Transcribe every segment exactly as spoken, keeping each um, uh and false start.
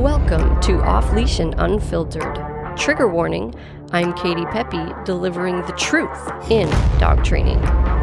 Welcome to Off Leash and Unfiltered. Trigger warning, I'm Katie Pepe, delivering the truth in dog training.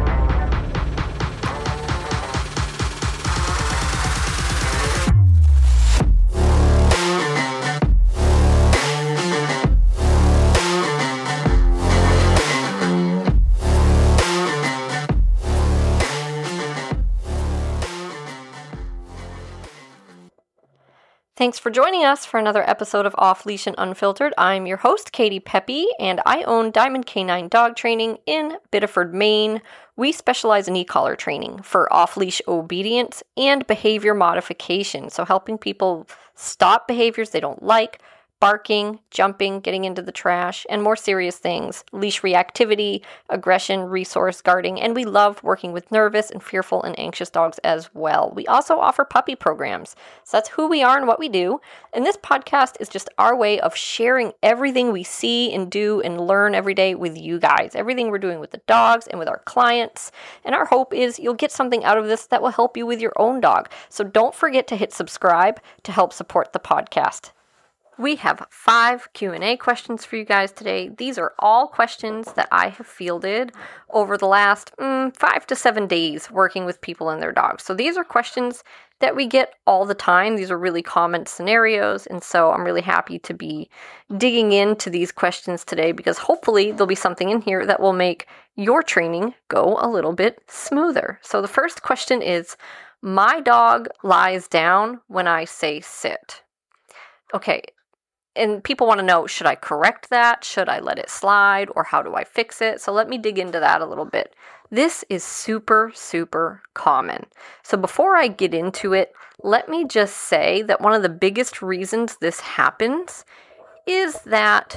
Thanks for joining us for another episode of Off Leash and Unfiltered. I'm your host, Katie Pepe, and I own Diamond Canine Dog Training in Biddeford, Maine. We specialize in e-collar training for off-leash obedience and behavior modification, so helping people stop behaviors they don't like, barking, jumping, getting into the trash, and more serious things, leash reactivity, aggression, resource guarding, and we love working with nervous and fearful and anxious dogs as well. We also offer puppy programs, so that's who we are and what we do, and this podcast is just our way of sharing everything we see and do and learn every day with you guys, everything we're doing with the dogs and with our clients, and our hope is you'll get something out of this that will help you with your own dog. So don't forget to hit subscribe to help support the podcast. We have five Q and A questions for you guys today. These are all questions that I have fielded over the last mm, five to seven days working with people and their dogs. So these are questions that we get all the time. These are really common scenarios, and so I'm really happy to be digging into these questions today because hopefully there'll be something in here that will make your training go a little bit smoother. So the first question is, my dog lies down when I say sit. Okay. And people want to know, should I correct that? Should I let it slide? Or how do I fix it? So let me dig into that a little bit. This is super, super common. So before I get into it, let me just say that one of the biggest reasons this happens is that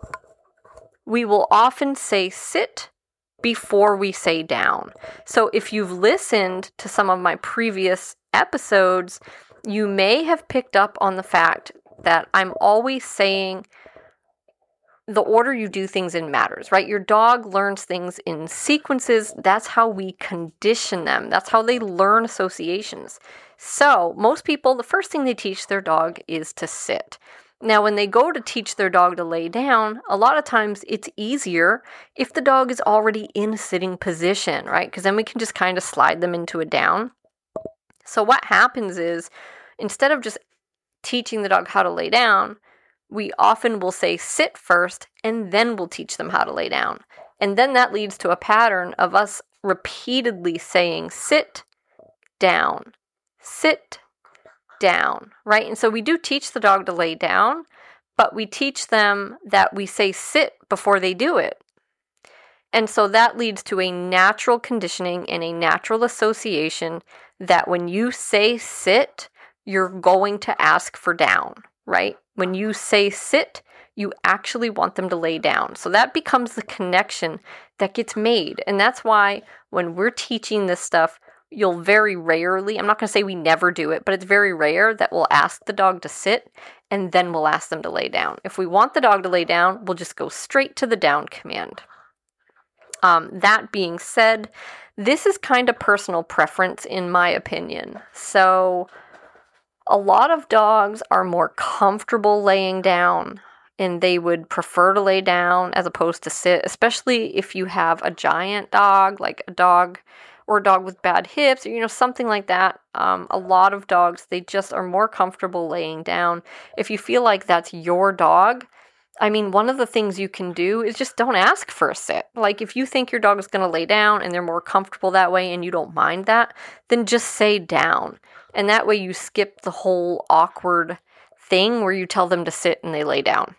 we will often say sit before we say down. So if you've listened to some of my previous episodes, you may have picked up on the fact that I'm always saying the order you do things in matters, right? Your dog learns things in sequences. That's how we condition them. That's how they learn associations. So most people, the first thing they teach their dog is to sit. Now, when they go to teach their dog to lay down, a lot of times it's easier if the dog is already in a sitting position, right? Because then we can just kind of slide them into a down. So what happens is, instead of just teaching the dog how to lay down, we often will say sit first, and then we'll teach them how to lay down. And then that leads to a pattern of us repeatedly saying sit, down, sit, down, right? And so we do teach the dog to lay down, but we teach them that we say sit before they do it. And so that leads to a natural conditioning and a natural association that when you say sit, you're going to ask for down, right? When you say sit, you actually want them to lay down. So that becomes the connection that gets made. And that's why when we're teaching this stuff, you'll very rarely, I'm not going to say we never do it, but it's very rare that we'll ask the dog to sit and then we'll ask them to lay down. If we want the dog to lay down, we'll just go straight to the down command. Um, that being said, this is kind of personal preference in my opinion. So a lot of dogs are more comfortable laying down and they would prefer to lay down as opposed to sit, especially if you have a giant dog, like a dog or a dog with bad hips or, you know, something like that. Um, a lot of dogs, they just are more comfortable laying down. If you feel like that's your dog, I mean, one of the things you can do is just don't ask for a sit. Like if you think your dog is going to lay down and they're more comfortable that way and you don't mind that, then just say down. And that way you skip the whole awkward thing where you tell them to sit and they lay down.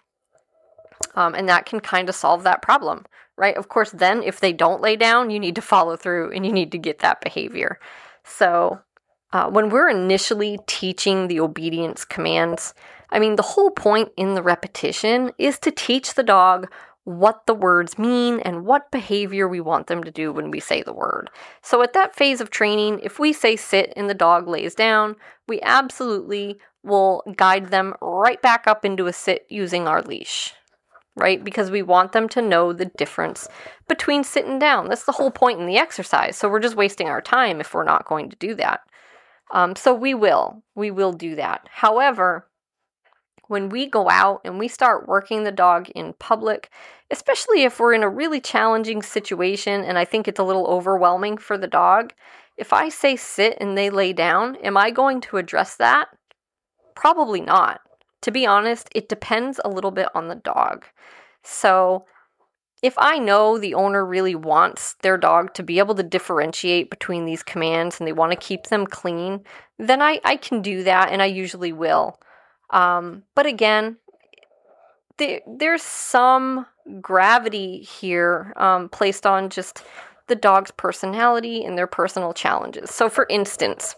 Um, and that can kind of solve that problem, right? Of course, then if they don't lay down, you need to follow through and you need to get that behavior. So uh, when we're initially teaching the obedience commands, I mean, the whole point in the repetition is to teach the dog what the words mean and what behavior we want them to do when we say the word. So at that phase of training, if we say sit and the dog lays down, we absolutely will guide them right back up into a sit using our leash, right? Because we want them to know the difference between sit and down. That's the whole point in the exercise. So we're just wasting our time if we're not going to do that. Um, so we will, we will do that. However, when we go out and we start working the dog in public, especially if we're in a really challenging situation and I think it's a little overwhelming for the dog, if I say sit and they lay down, am I going to address that? Probably not. To be honest, it depends a little bit on the dog. So if I know the owner really wants their dog to be able to differentiate between these commands and they want to keep them clean, then I, I can do that, and I usually will. Um, but again, there, there's some gravity here um, placed on just the dog's personality and their personal challenges. So for instance,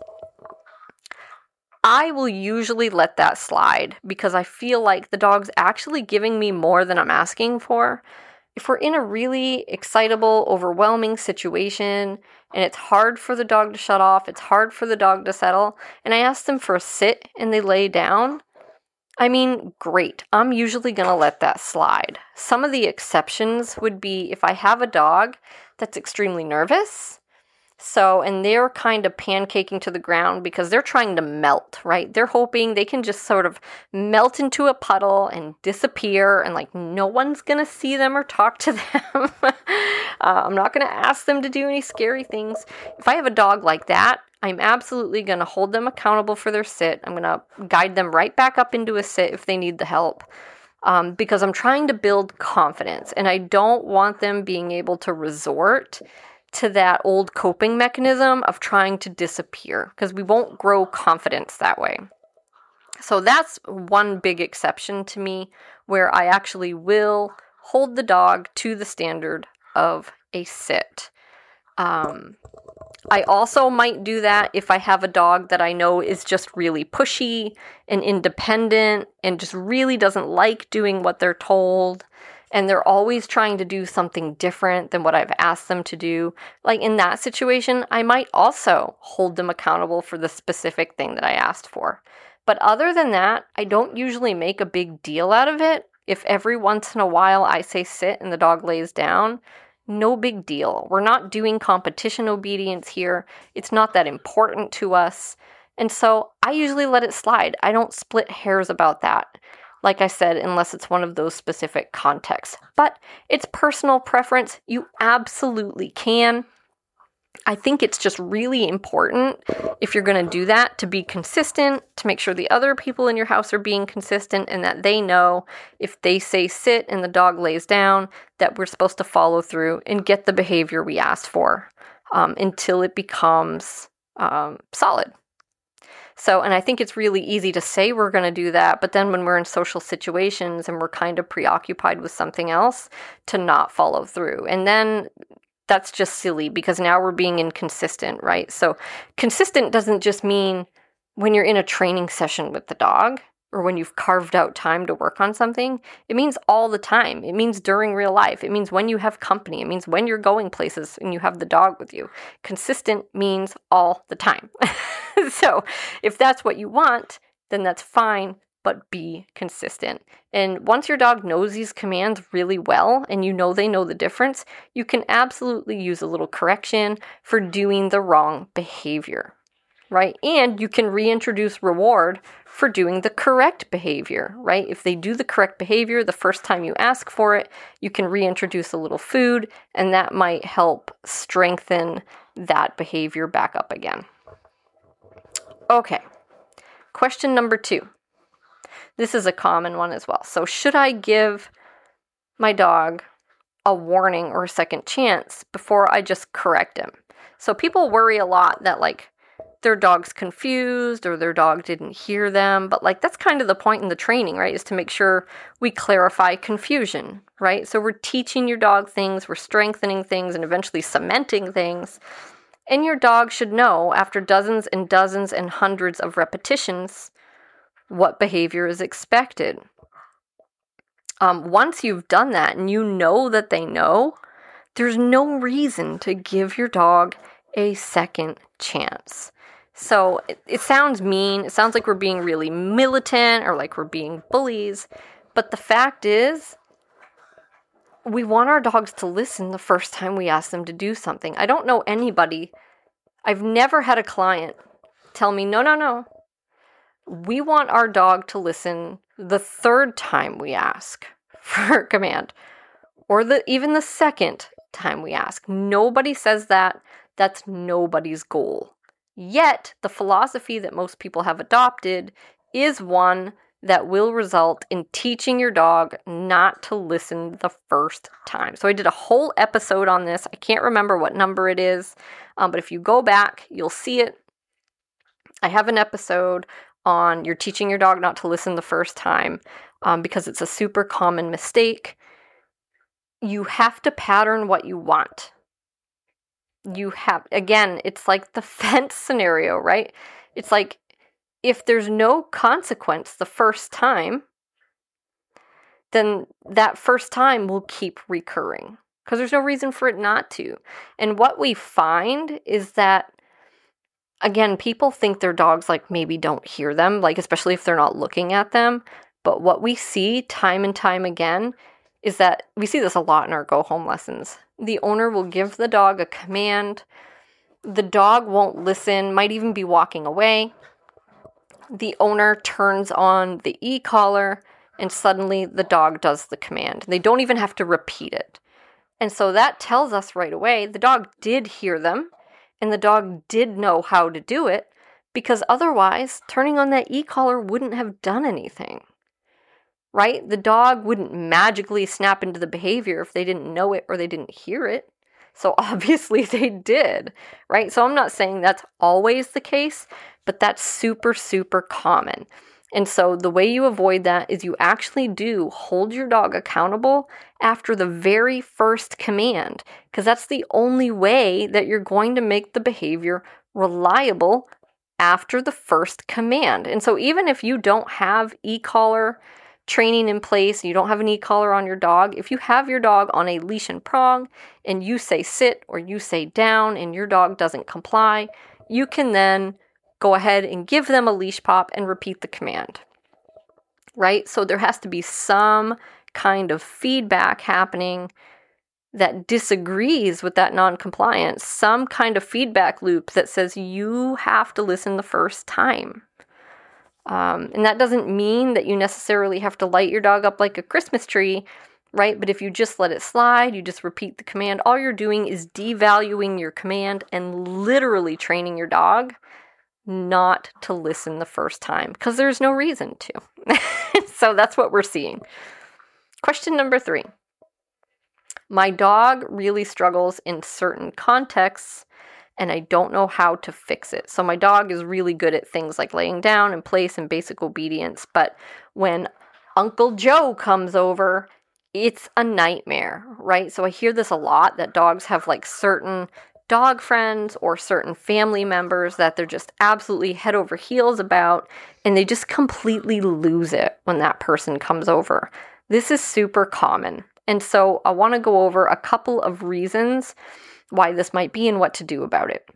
I will usually let that slide because I feel like the dog's actually giving me more than I'm asking for. If we're in a really excitable, overwhelming situation and it's hard for the dog to shut off, it's hard for the dog to settle, and I ask them for a sit and they lay down, I mean, great. I'm usually going to let that slide. Some of the exceptions would be if I have a dog that's extremely nervous, so, and they're kind of pancaking to the ground because they're trying to melt, right? They're hoping they can just sort of melt into a puddle and disappear, and like no one's going to see them or talk to them. uh, I'm not going to ask them to do any scary things. If I have a dog like that, I'm absolutely going to hold them accountable for their sit. I'm going to guide them right back up into a sit if they need the help. Um, because I'm trying to build confidence, and I don't want them being able to resort to that old coping mechanism of trying to disappear, because we won't grow confidence that way. So that's one big exception to me, where I actually will hold the dog to the standard of a sit. Um, I also might do that if I have a dog that I know is just really pushy and independent and just really doesn't like doing what they're told, and they're always trying to do something different than what I've asked them to do. Like in that situation, I might also hold them accountable for the specific thing that I asked for. But other than that, I don't usually make a big deal out of it. If every once in a while I say sit and the dog lays down, no big deal. We're not doing competition obedience here. It's not that important to us. And so I usually let it slide. I don't split hairs about that. Like I said, unless it's one of those specific contexts. But it's personal preference. You absolutely can. I think it's just really important, if you're going to do that, to be consistent, to make sure the other people in your house are being consistent, and that they know if they say sit and the dog lays down, that we're supposed to follow through and get the behavior we asked for um, until it becomes um, solid. So, and I think it's really easy to say we're going to do that, but then when we're in social situations and we're kind of preoccupied with something else, to not follow through. And then that's just silly, because now we're being inconsistent, right? So consistent doesn't just mean when you're in a training session with the dog or when you've carved out time to work on something. It means all the time. It means during real life. It means when you have company. It means when you're going places and you have the dog with you. Consistent means all the time. So if that's what you want, then that's fine, but be consistent. And once your dog knows these commands really well and you know they know the difference, you can absolutely use a little correction for doing the wrong behavior, right? And you can reintroduce reward for doing the correct behavior, right? If they do the correct behavior the first time you ask for it, you can reintroduce a little food, and that might help strengthen that behavior back up again. Okay, question number two. This is a common one as well. So should I give my dog a warning or a second chance before I just correct him? So people worry a lot that like their dog's confused or their dog didn't hear them, but like that's kind of the point in the training, right? Is to make sure we clarify confusion, right? So we're teaching your dog things, we're strengthening things, and eventually cementing things. And your dog should know after dozens and dozens and hundreds of repetitions what behavior is expected. Um, once you've done that and you know that they know, there's no reason to give your dog a second chance. So it, it sounds mean. It sounds like we're being really militant or like we're being bullies. But the fact is, we want our dogs to listen the first time we ask them to do something. I don't know anybody, I've never had a client tell me, no, no, no. We want our dog to listen the third time we ask for a command, or the even the second time we ask. Nobody says that. That's nobody's goal. Yet, the philosophy that most people have adopted is one that will result in teaching your dog not to listen the first time. So I did a whole episode on this. I can't remember what number it is, um, but if you go back, you'll see it. I have an episode on you're teaching your dog not to listen the first time um, because it's a super common mistake. You have to pattern what you want. You have, again, it's like the fence scenario, right? It's like if there's no consequence the first time, then that first time will keep recurring because there's no reason for it not to. And what we find is that, again, people think their dogs like maybe don't hear them, like especially if they're not looking at them. But what we see time and time again is that we see this a lot in our go home lessons. The owner will give the dog a command. The dog won't listen, might even be walking away. The owner turns on the e-collar and suddenly the dog does the command. They don't even have to repeat it. And so that tells us right away the dog did hear them and the dog did know how to do it, because otherwise turning on that e-collar wouldn't have done anything. Right? The dog wouldn't magically snap into the behavior if they didn't know it or they didn't hear it. So obviously they did, right? So I'm not saying that's always the case, but that's super, super common. And so the way you avoid that is you actually do hold your dog accountable after the very first command, because that's the only way that you're going to make the behavior reliable after the first command. And so even if you don't have e-collar training in place, you don't have an e-collar on your dog, if you have your dog on a leash and prong and you say sit or you say down and your dog doesn't comply, you can then go ahead and give them a leash pop and repeat the command, right? So there has to be some kind of feedback happening that disagrees with that non-compliance, some kind of feedback loop that says you have to listen the first time. Um, and that doesn't mean that you necessarily have to light your dog up like a Christmas tree, right? But if you just let it slide, you just repeat the command, all you're doing is devaluing your command and literally training your dog not to listen the first time because there's no reason to. So that's what we're seeing. Question number three. My dog really struggles in certain contexts and I don't know how to fix it. So my dog is really good at things like laying down in place and basic obedience. But when Uncle Joe comes over, it's a nightmare, right? So I hear this a lot, that dogs have like certain dog friends or certain family members that they're just absolutely head over heels about, and they just completely lose it when that person comes over. This is super common. And so I want to go over a couple of reasons why this might be and what to do about it.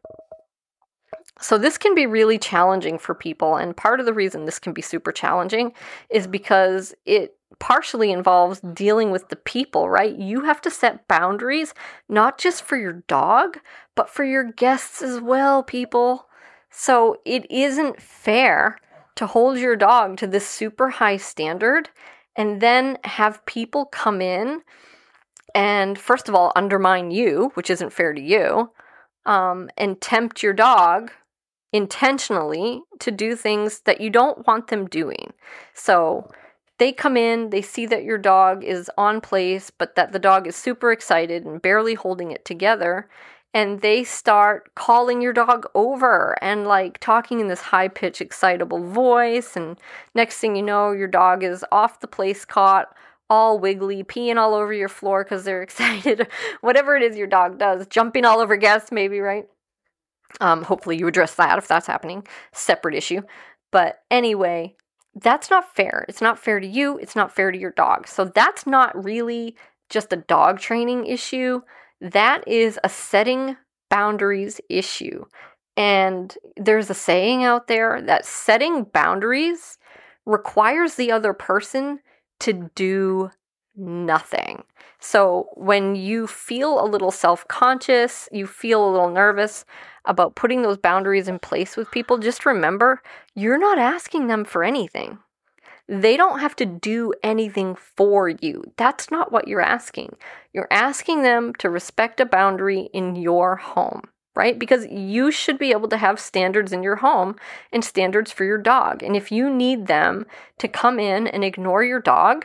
So this can be really challenging for people, and part of the reason this can be super challenging is because it partially involves dealing with the people, right? You have to set boundaries, not just for your dog, but for your guests as well, people. So it isn't fair to hold your dog to this super high standard and then have people come in and, first of all, undermine you, which isn't fair to you, um, and tempt your dog intentionally to do things that you don't want them doing. So they come in, they see that your dog is on place, but that the dog is super excited and barely holding it together, and they start calling your dog over and like talking in this high-pitched, excitable voice, and next thing you know, your dog is off the place cot, all wiggly, peeing all over your floor because they're excited. Whatever it is your dog does, jumping all over guests maybe, right? Um, hopefully you address that if that's happening. Separate issue. But anyway, that's not fair. It's not fair to you. It's not fair to your dog. So that's not really just a dog training issue. That is a setting boundaries issue. And there's a saying out there that setting boundaries requires the other person to do nothing. So when you feel a little self-conscious, you feel a little nervous about putting those boundaries in place with people, just remember, you're not asking them for anything. They don't have to do anything for you. That's not what you're asking. You're asking them to respect a boundary in your home, right? Because you should be able to have standards in your home and standards for your dog. And if you need them to come in and ignore your dog,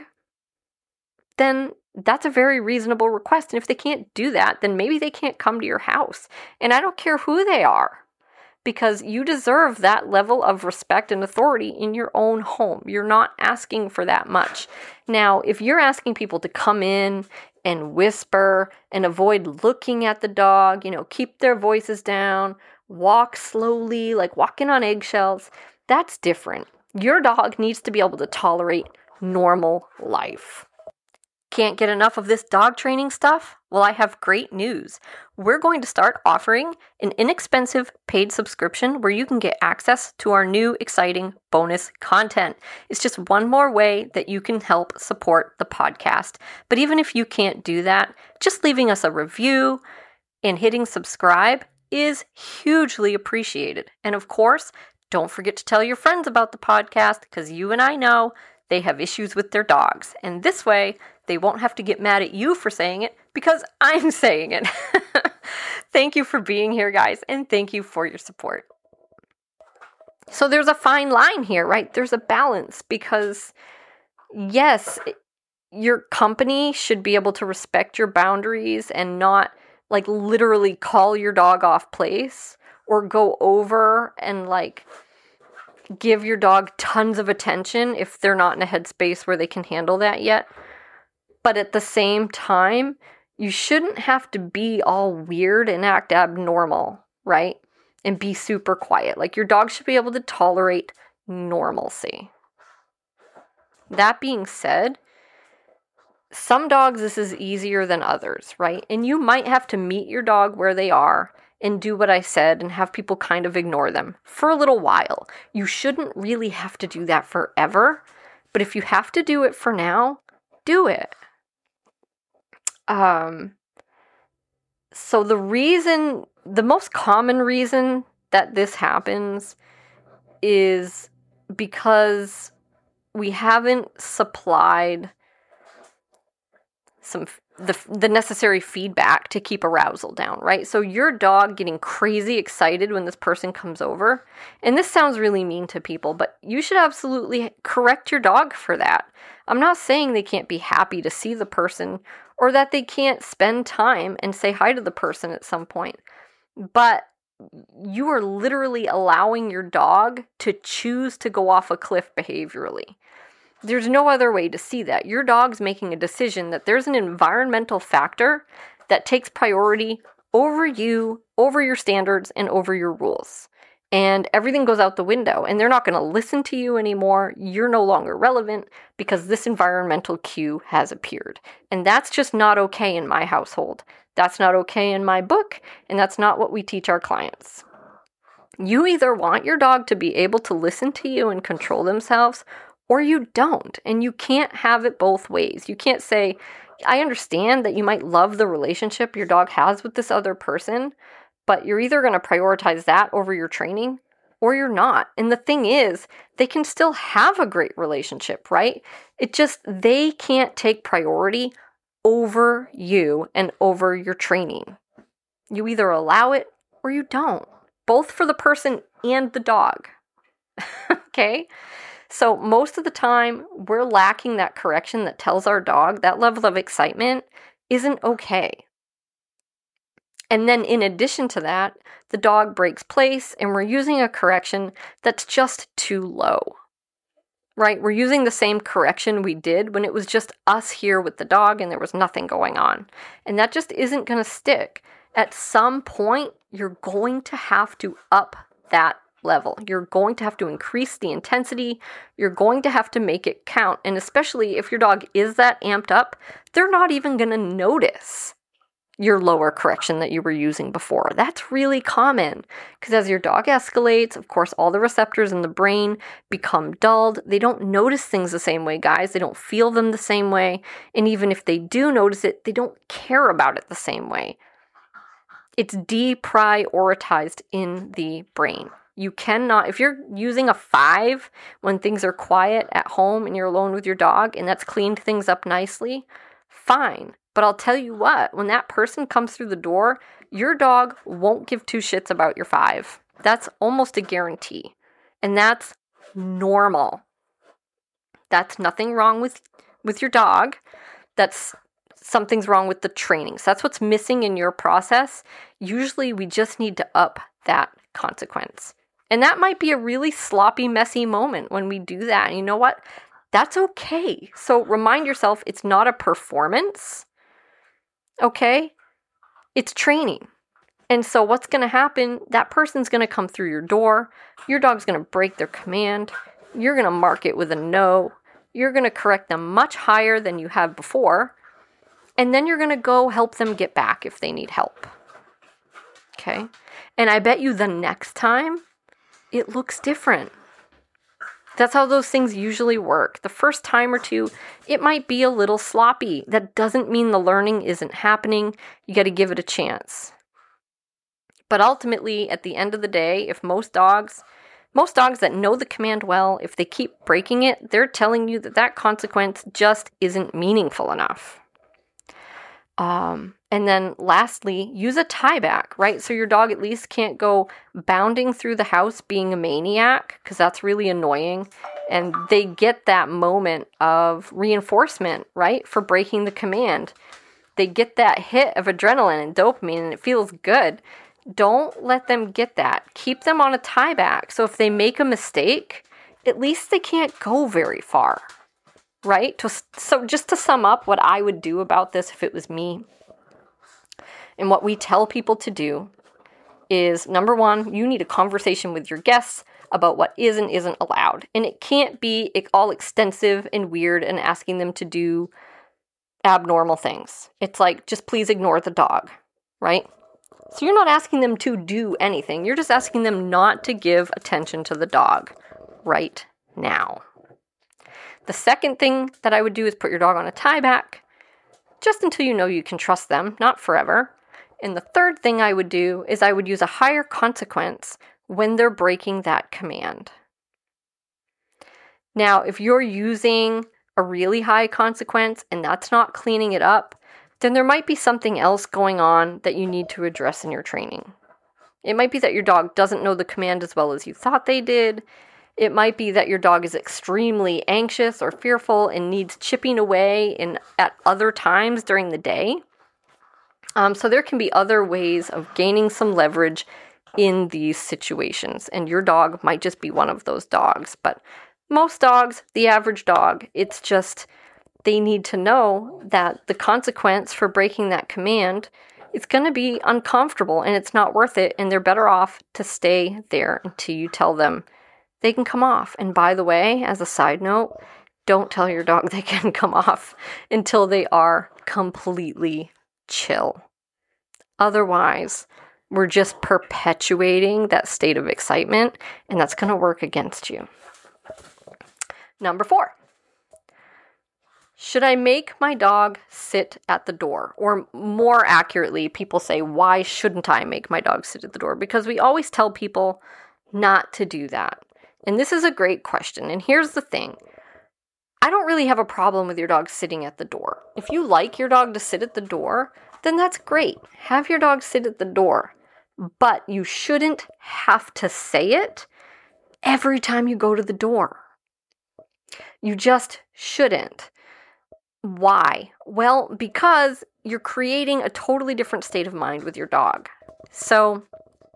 then that's a very reasonable request. And if they can't do that, then maybe they can't come to your house. And I don't care who they are, because you deserve that level of respect and authority in your own home. You're not asking for that much. Now, if you're asking people to come in and whisper and avoid looking at the dog, you know, keep their voices down, walk slowly, like walking on eggshells, that's different. Your dog needs to be able to tolerate normal life. Can't get enough of this dog training stuff? Well, I have great news. We're going to start offering an inexpensive paid subscription where you can get access to our new exciting bonus content. It's just one more way that you can help support the podcast. But even if you can't do that, just leaving us a review and hitting subscribe is hugely appreciated. And of course, don't forget to tell your friends about the podcast, because you and I know they have issues with their dogs. And this way, they won't have to get mad at you for saying it, because I'm saying it. Thank you for being here, guys, and thank you for your support. So there's a fine line here, right? There's a balance, because yes, your company should be able to respect your boundaries and not like literally call your dog off place or go over and like give your dog tons of attention if they're not in a headspace where they can handle that yet. But at the same time, you shouldn't have to be all weird and act abnormal, right? And be super quiet. Like, your dog should be able to tolerate normalcy. That being said, some dogs this is easier than others, right? And you might have to meet your dog where they are and do what I said and have people kind of ignore them for a little while. You shouldn't really have to do that forever, but if you have to do it for now, do it. Um, so the reason, the most common reason that this happens is because we haven't supplied some the the necessary feedback to keep arousal down, right? So your dog getting crazy excited when this person comes over, and this sounds really mean to people, but you should absolutely correct your dog for that. I'm not saying they can't be happy to see the person or that they can't spend time and say hi to the person at some point, but you are literally allowing your dog to choose to go off a cliff behaviorally. There's no other way to see that. Your dog's making a decision that there's an environmental factor that takes priority over you, over your standards, and over your rules. And everything goes out the window, and they're not going to listen to you anymore. You're no longer relevant because this environmental cue has appeared. And that's just not okay in my household. That's not okay in my book, and that's not what we teach our clients. You either want your dog to be able to listen to you and control themselves, or you don't, and you can't have it both ways. You can't say, I understand that you might love the relationship your dog has with this other person, but you're either going to prioritize that over your training, or you're not. And the thing is, they can still have a great relationship, right? It just, they can't take priority over you and over your training. You either allow it or you don't, both for the person and the dog. Okay? So most of the time, we're lacking that correction that tells our dog that level of excitement isn't okay. And then in addition to that, the dog breaks place and we're using a correction that's just too low, right? We're using the same correction we did when it was just us here with the dog and there was nothing going on. And that just isn't going to stick. At some point, you're going to have to up that level. You're going to have to increase the intensity. You're going to have to make it count. And especially if your dog is that amped up, they're not even going to notice your lower correction that you were using before. That's really common because as your dog escalates, of course, all the receptors in the brain become dulled. They don't notice things the same way, guys. They don't feel them the same way. And even if they do notice it, they don't care about it the same way. It's deprioritized in the brain. You cannot, if you're using a five when things are quiet at home and you're alone with your dog and that's cleaned things up nicely, fine. But I'll tell you what, when that person comes through the door, your dog won't give two shits about your five. That's almost a guarantee. And that's normal. That's nothing wrong with, with your dog. That's something's wrong with the training. So that's what's missing in your process. Usually we just need to up that consequence. And that might be a really sloppy, messy moment when we do that. And you know what? That's okay. So remind yourself it's not a performance. Okay? It's training. And so what's going to happen, that person's going to come through your door. Your dog's going to break their command. You're going to mark it with a no. You're going to correct them much higher than you have before. And then you're going to go help them get back if they need help. Okay? And I bet you the next time, it looks different. That's how those things usually work. The first time or two, it might be a little sloppy. That doesn't mean the learning isn't happening. You got to give it a chance. But ultimately, at the end of the day, if most dogs, most dogs that know the command well, if they keep breaking it, they're telling you that that consequence just isn't meaningful enough. Um, and then lastly, use a tie back, right? So your dog at least can't go bounding through the house being a maniac, because that's really annoying. And they get that moment of reinforcement, right? For breaking the command. They get that hit of adrenaline and dopamine and it feels good. Don't let them get that. Keep them on a tie back. So if they make a mistake, at least they can't go very far. Right? So just to sum up what I would do about this if it was me, and what we tell people to do is, number one, you need a conversation with your guests about what is and isn't allowed. And it can't be all extensive and weird and asking them to do abnormal things. It's like, just please ignore the dog, right? So you're not asking them to do anything. You're just asking them not to give attention to the dog right now. The second thing that I would do is put your dog on a tie back, just until you know you can trust them, not forever. And the third thing I would do is I would use a higher consequence when they're breaking that command. Now, if you're using a really high consequence and that's not cleaning it up, then there might be something else going on that you need to address in your training. It might be that your dog doesn't know the command as well as you thought they did. It might be that your dog is extremely anxious or fearful and needs chipping away in at other times during the day. Um, so there can be other ways of gaining some leverage in these situations. And your dog might just be one of those dogs. But most dogs, the average dog, it's just they need to know that the consequence for breaking that command is going to be uncomfortable and it's not worth it. And they're better off to stay there until you tell them they can come off. And by the way, as a side note, don't tell your dog they can come off until they are completely chill. Otherwise, we're just perpetuating that state of excitement, and that's going to work against you. Number four. Should I make my dog sit at the door? Or more accurately, people say, why shouldn't I make my dog sit at the door? Because we always tell people not to do that. And this is a great question. And here's the thing. I don't really have a problem with your dog sitting at the door. If you like your dog to sit at the door, then that's great. Have your dog sit at the door. But you shouldn't have to say it every time you go to the door. You just shouldn't. Why? Well, because you're creating a totally different state of mind with your dog. So,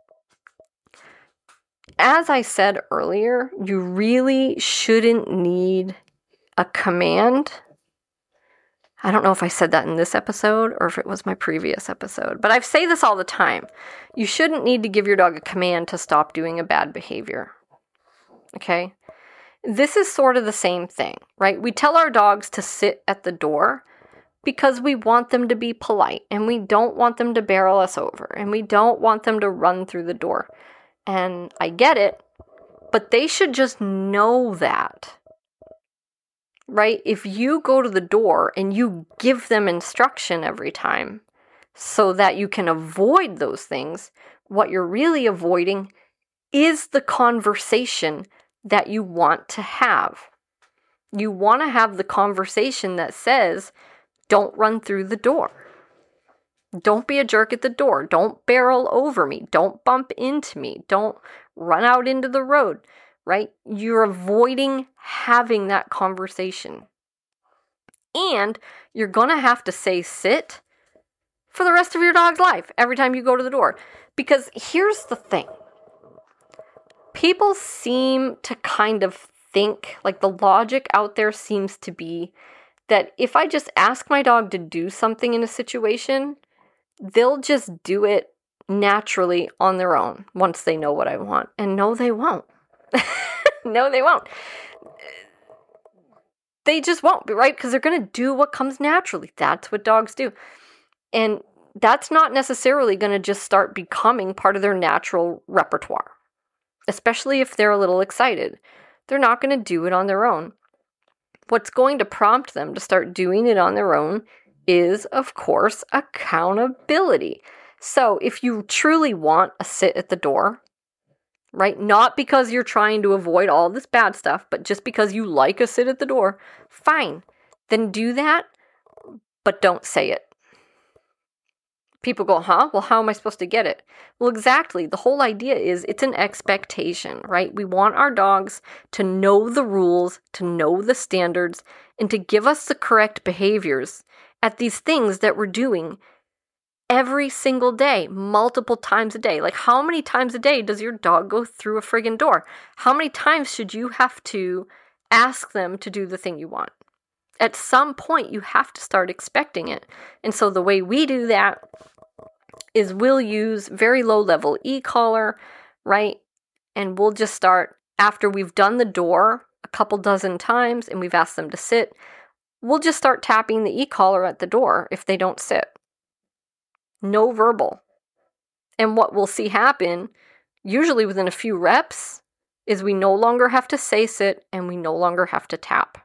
as I said earlier, you really shouldn't need a command. I don't know if I said that in this episode or if it was my previous episode, but I say this all the time. You shouldn't need to give your dog a command to stop doing a bad behavior. Okay? This is sort of the same thing, right? We tell our dogs to sit at the door because we want them to be polite and we don't want them to barrel us over and we don't want them to run through the door. And I get it, but they should just know that, right? If you go to the door and you give them instruction every time so that you can avoid those things, what you're really avoiding is the conversation that you want to have. You want to have the conversation that says, don't run through the door. Don't be a jerk at the door. Don't barrel over me. Don't bump into me. Don't run out into the road, right? You're avoiding having that conversation. And you're going to have to say sit for the rest of your dog's life every time you go to the door. Because here's the thing. People seem to kind of think, like the logic out there seems to be that if I just ask my dog to do something in a situation, they'll just do it naturally on their own once they know what I want. And no, they won't. No, they won't. They just won't, right? Because they're going to do what comes naturally. That's what dogs do. And that's not necessarily going to just start becoming part of their natural repertoire, especially if they're a little excited. They're not going to do it on their own. What's going to prompt them to start doing it on their own is, of course, accountability. So if you truly want a sit at the door, right, not because you're trying to avoid all this bad stuff, but just because you like a sit at the door, fine, then do that, but don't say it. People go, huh? Well, how am I supposed to get it? Well, exactly. The whole idea is it's an expectation, right? We want our dogs to know the rules, to know the standards, and to give us the correct behaviors at these things that we're doing every single day, multiple times a day. Like, how many times a day does your dog go through a friggin' door? How many times should you have to ask them to do the thing you want? At some point, you have to start expecting it. And so the way we do that is we'll use very low-level e-collar, right? And we'll just start, after we've done the door a couple dozen times and we've asked them to sit, we'll just start tapping the e-collar at the door if they don't sit. No verbal. And what we'll see happen, usually within a few reps, is we no longer have to say sit and we no longer have to tap.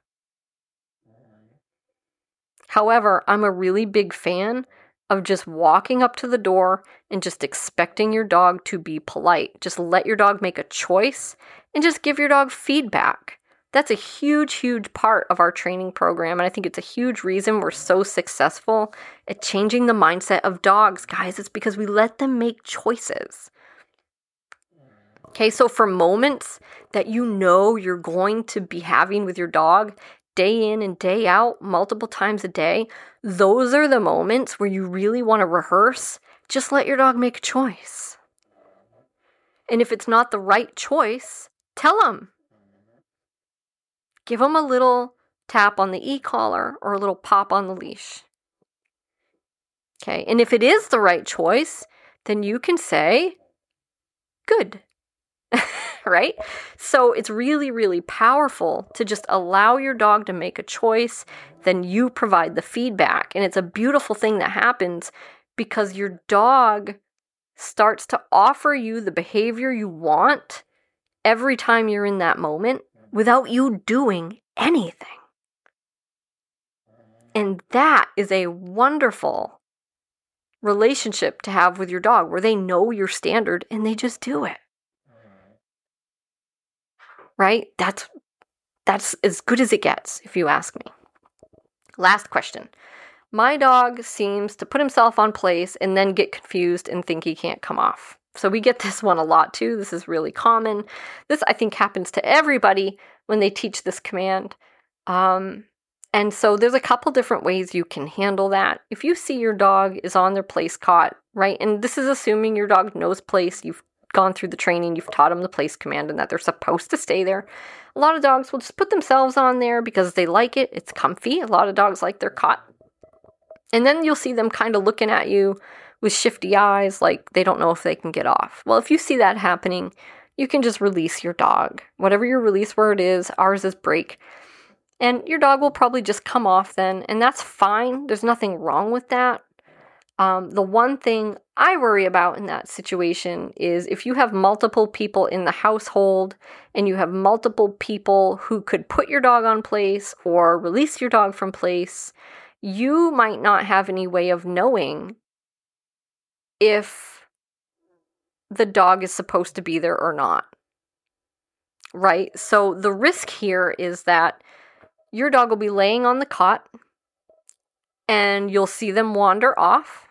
However, I'm a really big fan of just walking up to the door and just expecting your dog to be polite. Just let your dog make a choice and just give your dog feedback. That's a huge, huge part of our training program, and I think it's a huge reason we're so successful at changing the mindset of dogs, guys. It's because we let them make choices. Okay, so for moments that you know you're going to be having with your dog, day in and day out, multiple times a day, those are the moments where you really want to rehearse. Just let your dog make a choice. And if it's not the right choice, tell them. Give them a little tap on the e-collar or a little pop on the leash. Okay, and if it is the right choice, then you can say, good. Right? So it's really, really powerful to just allow your dog to make a choice, then you provide the feedback. And it's a beautiful thing that happens because your dog starts to offer you the behavior you want every time you're in that moment without you doing anything. And that is a wonderful relationship to have with your dog where they know your standard and they just do it. Right? That's that's as good as it gets, if you ask me. Last question. My dog seems to put himself on place and then get confused and think he can't come off. So we get this one a lot too. This is really common. This, I think, happens to everybody when they teach this command. Um, and so there's a couple different ways you can handle that. If you see your dog is on their place caught, right? And this is assuming your dog knows place. You've gone through the training, you've taught them the place command and that they're supposed to stay there. A lot of dogs will just put themselves on there because they like it. It's comfy. A lot of dogs like their cot. And then you'll see them kind of looking at you with shifty eyes like they don't know if they can get off. Well, if you see that happening, you can just release your dog. Whatever your release word is, ours is break. And your dog will probably just come off then, and that's fine. There's nothing wrong with that. Um, the one thing I worry about in that situation is if you have multiple people in the household and you have multiple people who could put your dog on place or release your dog from place, you might not have any way of knowing if the dog is supposed to be there or not. Right? So the risk here is that your dog will be laying on the cot and you'll see them wander off.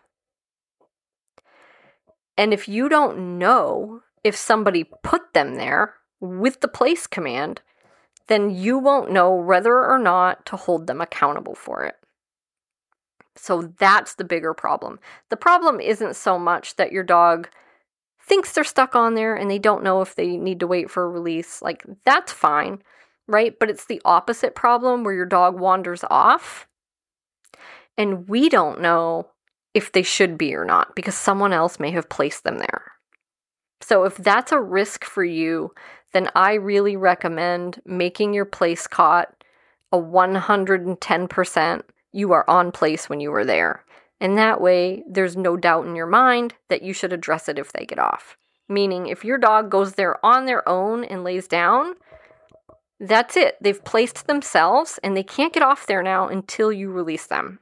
And if you don't know if somebody put them there with the place command, then you won't know whether or not to hold them accountable for it. So that's the bigger problem. The problem isn't so much that your dog thinks they're stuck on there and they don't know if they need to wait for a release. Like, that's fine, right? But it's the opposite problem where your dog wanders off and we don't know if they should be or not because someone else may have placed them there. So if that's a risk for you, then I really recommend making your place cot a one hundred ten percent you are on place when you were there. And that way, there's no doubt in your mind that you should address it if they get off. Meaning, if your dog goes there on their own and lays down, that's it. They've placed themselves and they can't get off there now until you release them.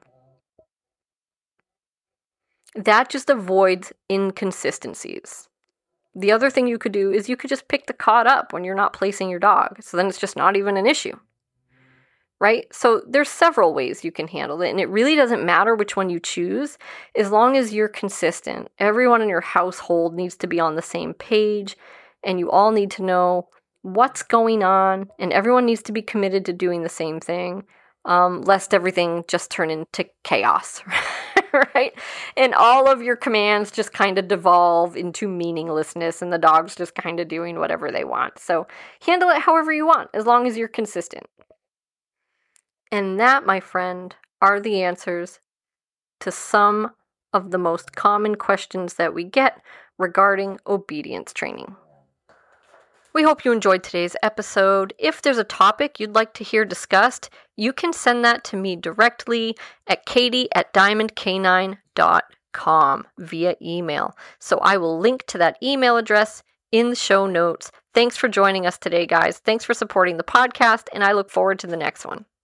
That just avoids inconsistencies. The other thing you could do is you could just pick the cot up when you're not placing your dog. So then it's just not even an issue. Right? So there's several ways you can handle it, and it really doesn't matter which one you choose as long as you're consistent. Everyone in your household needs to be on the same page, and you all need to know what's going on, and everyone needs to be committed to doing the same thing, um, lest everything just turn into chaos, right? And all of your commands just kind of devolve into meaninglessness, and the dog's just kind of doing whatever they want. So handle it however you want, as long as you're consistent. And that, my friend, are the answers to some of the most common questions that we get regarding obedience training. We hope you enjoyed today's episode. If there's a topic you'd like to hear discussed, you can send that to me directly at katie at diamond k nine dot com via email. So I will link to that email address in the show notes. Thanks for joining us today, guys. Thanks for supporting the podcast, and I look forward to the next one.